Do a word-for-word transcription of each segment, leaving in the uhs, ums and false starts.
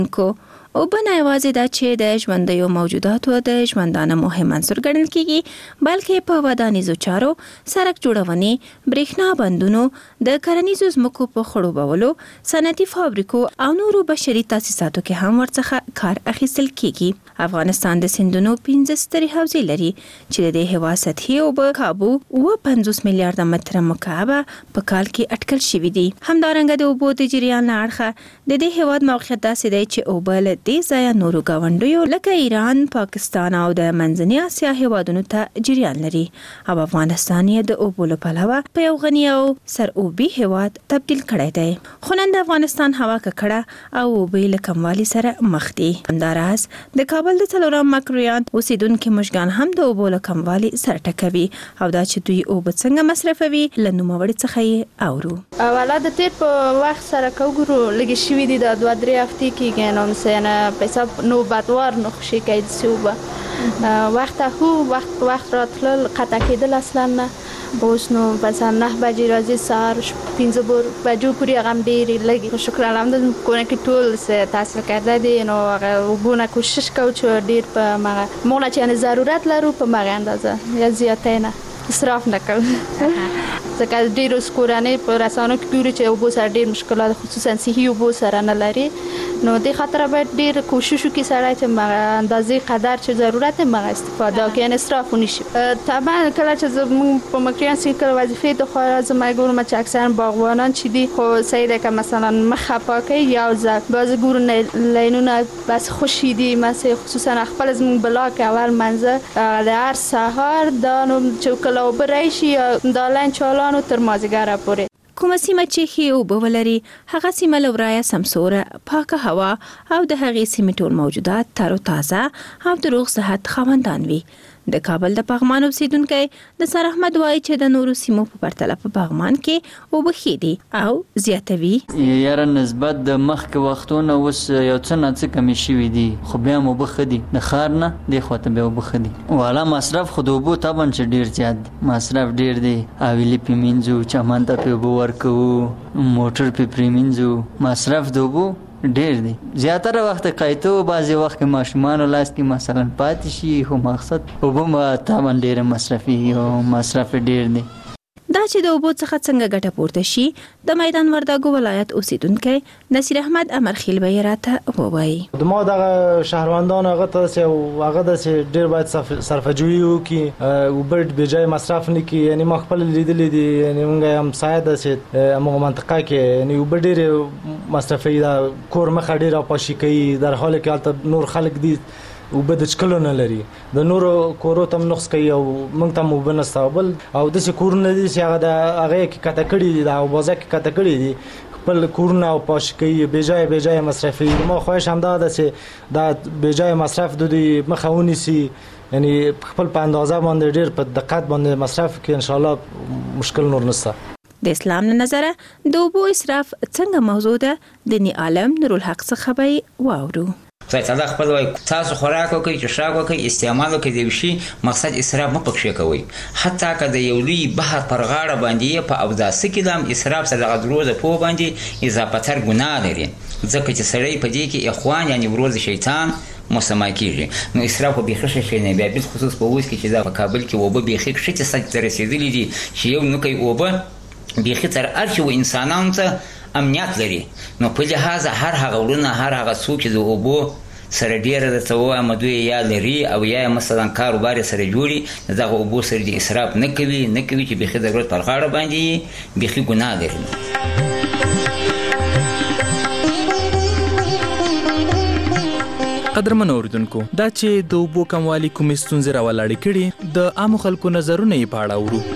کو اوبه نه یوازې دا چې د ژوندیو موجوداتو د ژوندانه مهم عنصر ګڼل کیږي بلکې په ودانیزو چارو، سړک جوړونې، برېښنا بندونو، د کرنیزو ځمکو په خړوبولو، صنعتي فابریکو او نورو بشري تاسیساتو کې هم ورڅخه کار اخیستل کیږي. افغانستان د سیندونو پنځه سترې حوزې لري چې د دې هېواد سطحي اوبه کابو اوه پنځوس میلیارډه متره مکعبه په کال کې اټکل شوي دي. همدارنګه د اوبو د جریان له اړخه د دې هېواد موقعیت داسې دی چې اوبه له دې ځایه نورو ګاونډیو لکه ایران، پاکستان او د منځنۍ اسیا هېوادونو ته جریان لري او افغانستان یې د اوبو له پلوه په یو غني او سرعوبي هېواد تبدیل کړی دی. خو نن د افغانستان هوا ککړه او اوبه له کموالي سره مخ دي. همداراز د کابل د څلورم مکروریان اوسیدونکي مشګان هم د اوبو له کموالي سره ټکوي او دا چې دوی اوبه څنګه مصرفوي له نوموړي څخه یې اورو. اوله د تیر په وخت سره کوګرو لګي شوي دي د دوه درې هفتې کېږي نو مثلا په حساب نوبتوار نقشې کوي د اوبه وخت خو وخت په وخت راتلل قطع کېدل اصلا نه. اوس نو مثلا نه بجې راځي سهار پنځه بجو پورې هغه هم ډېرې لږې شکر الحمدلله کونه کې ټول تحصیل کرده دي نو هغه اوبو نه کوشش کوو چې ډېر په هغه موږ نه چې یعنې ضرورت لرو په هغه اندازه یا زیاتی نه اسراف نه کوو ځکه ډېرو کورنۍ په رسانو کې ګوري چې اوبو سره ډېر مشکلات خصوصا صحي اوبو سره نه لري نو دې خاطر باید ډېر کوشش وکړي سړی چې هغه اندازې قدر چې ضرورت یې هغه استفاده وکړي یعنې اسراف ونه شي. طبعا کله چې زموږ په مکریان سیند کله وظیفې د خوا راځم ما ګورم چې اکثرا باغوانان چې دي خو صحیح ده که مثلا مخه پاکوي یو ځل بعضې ګورو لینونه بس خوشي دي مثلا خصوصا خپل زموږ بلاک اول منظر د هر سهار دا نو چې کله اوبه راشي دا لین چالانو تر مازدیګره پورې کومه سیمه چې ښې اوبه ولري هغه سیمه له ورایه سمسوره، پاکه هوا او د هغې سیمې ټول موجودات تر او تازه او د روغ صحت خاوندان وي. د کابل د پغمان اوسیدونکی د سر احمد وایي چې د نورو سیمو په پرتله په پغمان کې اوبه ښې دي او زیاتوي. یاره نسبت د مخکې وختونه اوس یو څه نه څه کمې شوي دي خو بیا هم اوبه ښه دي. د ښار نه دې خواته بیا اوبه ښه دي. والا مصرف خو د اوبو طبعا چې ډېر زیات دی، مصرف ډېر دی. اویلې پې مینځو، چمن ته پې اوبه ورکوو، موټر پې پرې مینځو، مصرف د اوبو ډېر دی. زیاتره وخت قایتو بعضې وخت کې ماشومانو لاس کې مثلا پاتې شي خو مقصد اوبه به طبعا ډېره مصرفي او مصرف ډېر دی. دا چې د اوبو څخه څنګه ګټه پورته شي د میدان وردګو ولایت اوسیدونکی نصیر احمد امرخیل به یې راته ووایي. د ما دغه شهروندان هغه ته چې هغه داسې ډېر باید صرفه‌جویي وکړي، اوبه بېجای مصرف نه کړي. یعنې ما خپله لیدلي دي یعنې موږ همسایه داسې همغه منطقه کې یعنې اوبه ډېرې مصرفوي، دا کور مخه ډېره پاشي کوي در حاله کې هلته نور خلک دي اوبه د څښلو نه لري، د نورو کورو ته هم نقص کوي او موږ ته هم اوبه نشته. بل او داسې کورونه دي چې هغه د هغې کې کته کړي دي، د اوبازه کې کته کړي دي، خپل کورونه او پاشي کوي، بېجایه بېجایه مصرفوي. ما خواهش همدا ده چې دا بېجایه مصرف د دوی مخه ونیسي، یعنې خپل په اندازه باندې ډېر په دقت باندې مصرف کړي، انشاءالله مشکل نور نشته. د اسلام له نظره د اوبو اسراف څنګه موضوع ده دیني عالم نورالحق څخه به یې واورو. خدای تعالی خپل وایي تاسو خوراک وکړئ، څښاک وکړئ، استعمال وکړئ، د یو شي مقصد اسراف مه پکښې کوئ. حتی که د یو لوی بحر پر غاړه باندې یې په اوداسه کې د هم اسراف سره دغه درو ځپو باندې اضافتر ګناه لري، ځکه چې سړی په دې کې اخوان یعنې ورور د شیطان مسما کېږي. نو اسراف خو بیخي ښه شی نه، بیا بالخصوص په اوس کې چې دا په کابل کې اوبه بیخي ښه سطحې ته رسېدلي دي چې یو نوکی اوبه بیخي تر هر چې و انسانانو ته امنیت لري. نو په لحاظ هر هغه ورونه هر هغه څوک چې د اوبو سره ډېره درته ووایم دوی یا لري او یا مثلا کاروبار یې سره جوړي د دغه اوبو سره د اسراف نه کوي نه کوي چې بیخي ضرورت پر غاړه باندې بیخي ګناه لري. قدرمنو اوریدونکو، دا چې د اوبو کموالي کومې ستونزې راولاړې کړي د عامو خلکو نظرونه یې په اړه اورو.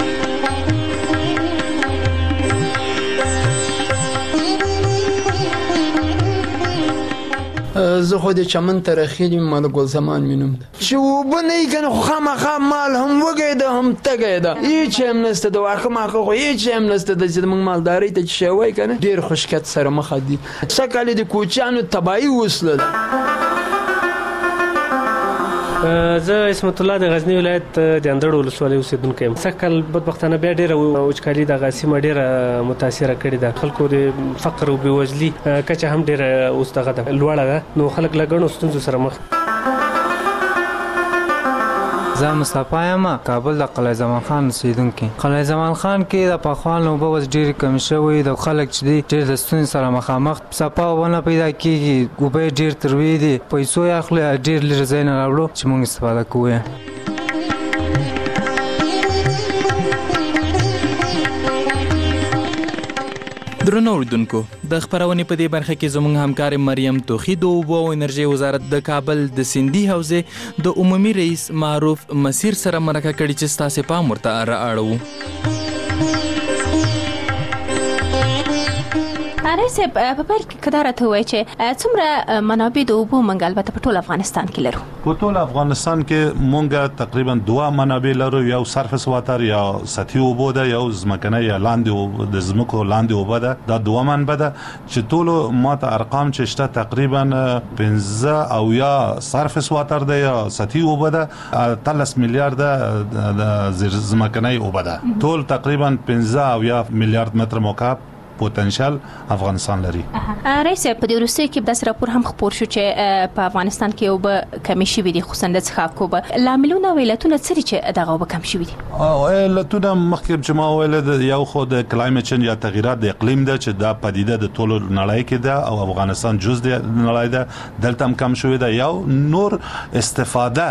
زه خو د چمن ترخیل یم، ما د ګل زمان مې نوم ده. چې اوبه نه وي که نه خو خامخا مال هم وږی ده هم تږی ده، هېڅ هم نشته د واښه ماښه خو هېڅ هم نشته ده چې زموږ مالدارۍ ته چې شی وایي که نه ډېر خشکت سره مخه دي. سږ کال یې د کوچیانو تباهي وسله ده. زه اسمت الله د غزنی ولایت د اندړ ولسوالۍ اوسیدونکی یم. سږکال بدبختانه بیا ډېره وچکالي دغه سیمه ډېره متاثره کړې ده. خلکو د فقر او بېوزلي کچه هم ډېره اوس دغه ده لوړه ده، نو خلک له ګڼو ستونزو سره مخ. زه مصطفی یم، کابل د قلعه زمان خان اوسیدونکی. قلعه زمان خان کې د پخوانو اوبه اوس ډېرې کمې شوې، د خلک چې دي ډېر د ستونزې سره مخامخ، صفا ونه پیدا کېږي، اوبه یې ډېر تروې دي، پیسو یې اخلي، ډېر لرې ځای نه راوړو چې موږ استفاده کوو یې. درنو اوریدونکو، د خپرونې په دې برخه کې زموږ همکار مریم توخی د اوبو او انرژي وزارت د کابل د سیندي حوزې د عمومي رئیس معروف مسیر سره مرکه کړې چې ستاسې پام ورته رااړوو. رئیس صاحب په پیل کې که دا راته ووایي چې څومره منابع د اوبو موږ البته په ټول افغانستان کې لرو؟ په ټول افغانستان کې موږ تقریبا دوه منابع لرو، یو سرفس واتر یا سطحي اوبو ده، یو ځمکنۍ یا لاندې د ځمکو لاندې اوبه ده. دا دوه منبع ده چې ټولو ماته ارقام چې شته تقریبا پنځه او یا سرفس واتر ده یا سطحي اوبه ده، اتلس میلیارد د ځمکنۍ اوبه ده. ټول تقریبا پنځه او یا میلیارد متر مکعب پوتنشل افغانستان لري. رئیس صاحب په دې وروستیو کې داسې راپور هم خپور شو چې په افغانستان کې اوبه کمې شوې دي، خصوصا د څښاک اوبه. لاملونه او علتونه څه دي چې دغه اوبه کم شوې دي؟ علتونه مخکې چې ما ویل، یو خو د کلایمټ چینج یا تغیرات د اقلیم ده چې دا پدیده د ټولو نړۍ کې ده او افغانستان جز د نړۍ ده، دلته هم کم شوې ده. یو نور استفاده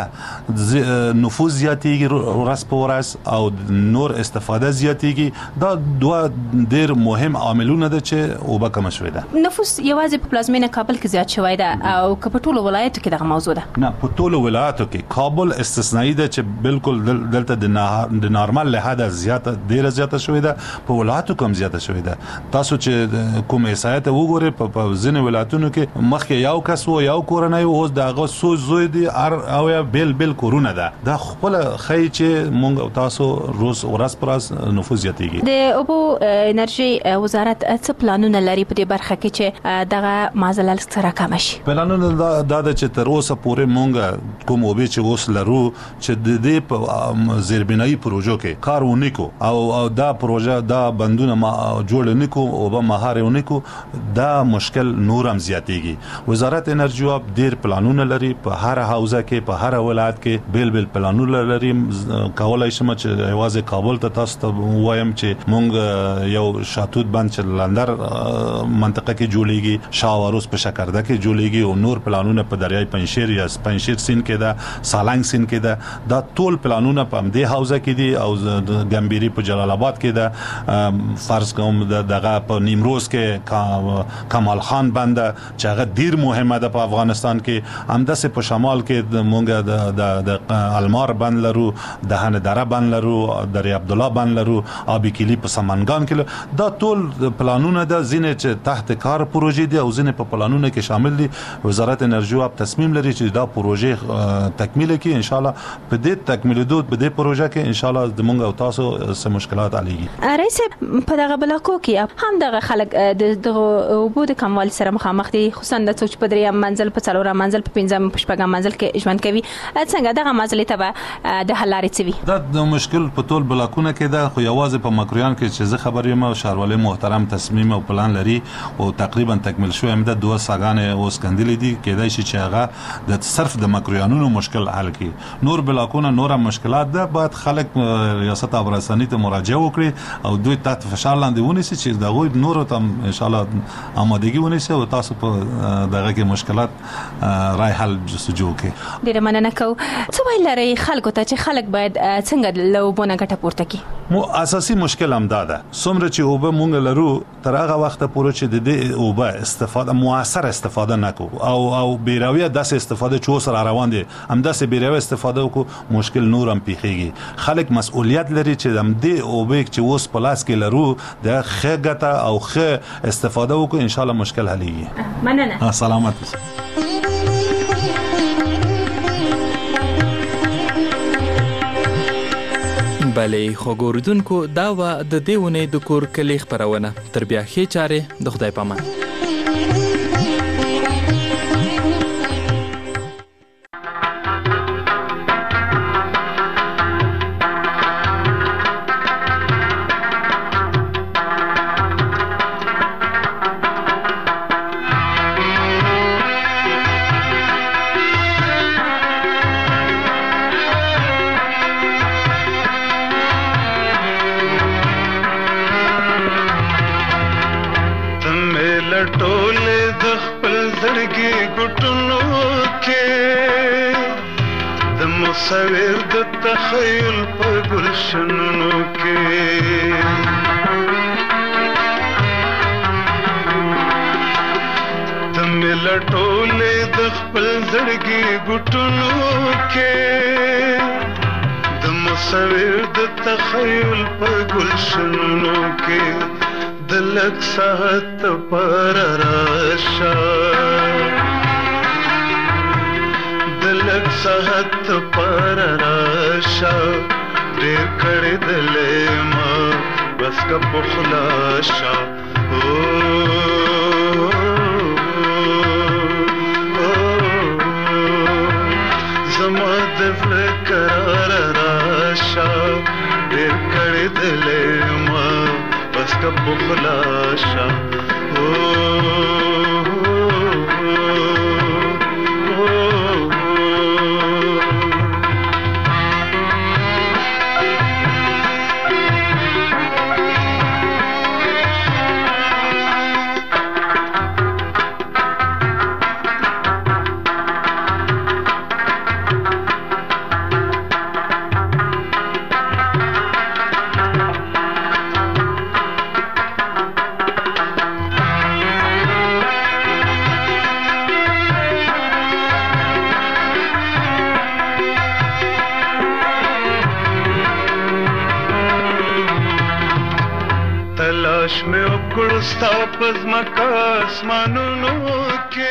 نفوذ زیاتېږي ورځ په ورځ او نور استفاده زیاتېږي. دا دوه ډېر مهم عاملونه ده چې اوبه کم شوې ده. نفوس یوازې په پلازمینه کابل کې زیات شوی ده او که په ټولو ولایتو کې دغه موضوع ده؟ نه، په ټولو ولایتو کې. کابل استثنایی ده چې بالکل دلته د نارمل لحاظه زیاته ډیره زیاته شوې ده، په ولایتو کم زیاته شوې ده. تاسو چې کوم احصایات وګورئ په ځینې ولایتونو کې مخکې یو کس و یو کورنۍ، اوس دغه څو زوی دي او یا بیل بیل کورونه ده. دا خپل خی چې مونږ تاسو روز ورځ پر ورځ نفوذ زیاتېږي. د اوبو انرژي وزارت څه پلانونه لري په دې برخه کې چې دغه معضله سره کم شي؟ پلانونه دا د چې تر اوسه پورې مونږ کوم اوبه چې اوس لرو چې د دې په زیربنایي پروژو کې کار ونکو او دا پروژه دا بندونه ما جوړ نکو او به مهار ونکو، دا مشکل نور هم زیاتېږي. وزارت انرژي او ډېر پلانونه لري په هر حوزه کې، په هر ولایت کې بیل بیل پلانونه لري. کولای شم چې یوازې کابل ته تاسو ته وایم چې مونږ یو شاتوت بند چې لندر منطقه کې جوړیږي، شاوروس په شکرده کې جوړیږي او نور پلانونه په دریای پنشیر یا پنشیر سیند کې ده، سالنګ سیند کې ده. دا ټول پلانونه په همدې حوزه کې دي او ګمبيري په جلال آباد کې ده، فرض کوم دغه په نیمروز کې کمال خان بند چې هغه ډیر مهمه ده په افغانستان کې. همداسې په شمال کې مونږ د المار بند لرو، دهن دره بند لرو، دری عبدالله بند لرو، آبی کلی په سمنګان کې. دا ټول پلانونه ده، ځینې چې تحت کار پروژې دي او ځینې په پلانونه کې شامل دي. وزارت انرژي او تصمیم لري چې دا پروژې تکمیل کړي. ان شاء الله په دې تکمیلېدو په دې پروژه کې ان شاء الله د مونږ او تاسو سم مشکلات حلېږي. رئیس په دغه بلاکو کې هم دغه خلک د اوبو د کموالي سره مخامخ دي، خصوصا د څوک په دریم منزل، په څلورم منزل، په پنځم، په شپږم منزل کې ژوند کوي. څنګه دغه مسلې ته د حل لارې څه وي؟ دا د مشکل په ټول بلاکونه کې ده، خو یوازې په مکرویان کې چې زه خبر یم ښاروالۍ محترم تصمیم او پلان لري او تقریبا تکمیل شوی هم ده. دوه ساګانې اوس کندلې دي، کېدای شي چې هغه د صرف د مکرویانونو مشکل حل کړي. نور بلاکونه نور مشکلات ده، باید خلک ریاست آبرسانی ته مراجعه وکړي او دوی تحت فشار لاندې ونیسي چې دغه نور ته ان شاء الله آمادګي ونیسي او تاسو په دغه کې مشکلات رای حل جستجو کړي. ډیره مننه کوم. څه ویل لري خلکو ته چې خلک باید څنګه له اوبو نه ګټه پورته کړي؟ مو اساسي مشکل هم دا ده، څومره چې اوبه مونږ لرو تر هغه وخت پورې چې د دې اوبه استفاده موثر استفاده نکو او او بیراویه داسې استفاده چې اوس را روان دي هم داسې بیراویه استفاده وکړو، مشکل نور هم پیښیږي. خلک مسؤلیت لري چې هم دې اوبه چې اوس په لاس کې لرو د ښه ګټه او ښه استفاده وکړو، ان شاء الله مشکل حلېږي. مننه. سلامت. بلې خو ګوردونکو دا و د دې ونې د کور کلی خپرونه. تر بیا ښې چارې د خدای پامان. زړګي ګټونو کې د مصور د تخیل په ګلشنونو کې د ملټولې د خپل زړګي ګټونو کې د مصور د تخیل په ګلشنونو کې د لږ ساعت پر راشه د لږ ساعت پر راشه ډېر کړې دلې ما بس که په خلاشه زما د زړه قرار راشه ډېر کړې دلې ما بس که په خلاشه تلاش مې وکړ ستا په ځمکه اسمانونو کې